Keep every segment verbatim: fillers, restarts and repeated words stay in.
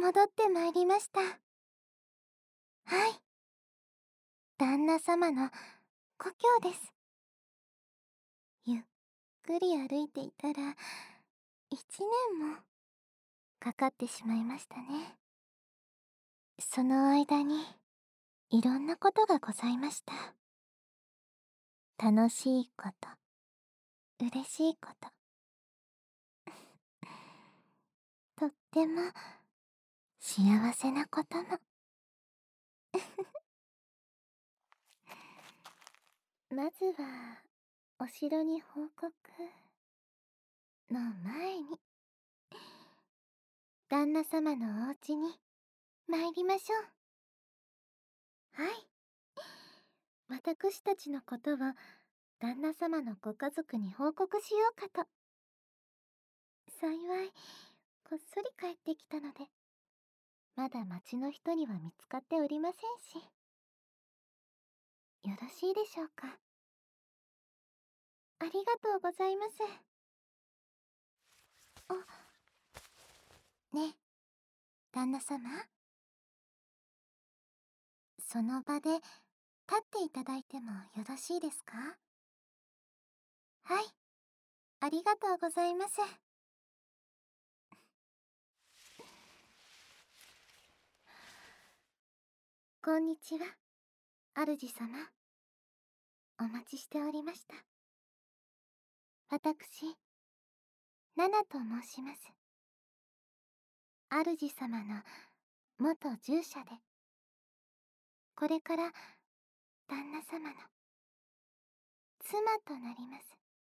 戻ってまいりました。はい。旦那様の故郷です。ゆっくり歩いていたら、一年もかかってしまいましたね。その間に、いろんなことがございました。楽しいこと、嬉しいこと。とっても幸せなことも。まずは、お城に報告の前に、旦那様のお家に参りましょう。はい。私たちのことを旦那様のご家族に報告しようかと。幸い、こっそり帰ってきたので、まだ町の人には見つかっておりませんし。よろしいでしょうか。ありがとうございます。あ、ねえ、旦那様。その場で立っていただいてもよろしいですか？はい、ありがとうございます。こんにちは、主様。お待ちしておりました。私、ナナと申します。主様の元従者で、これから旦那様の妻となります。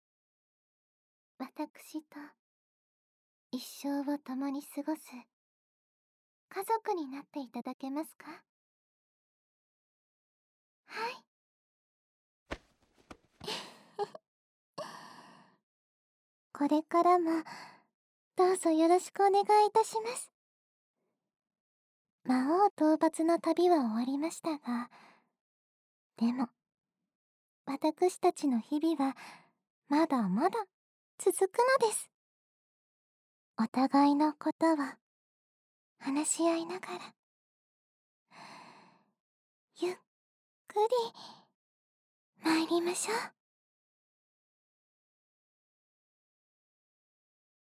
私と一生を共に過ごす家族になっていただけますか？はい。これからもどうぞよろしくお願いいたします。魔王討伐の旅は終わりましたが、でも私たちの日々はまだまだ続くのです。お互いのことを話し合いながら、ゆっくり参りましょう。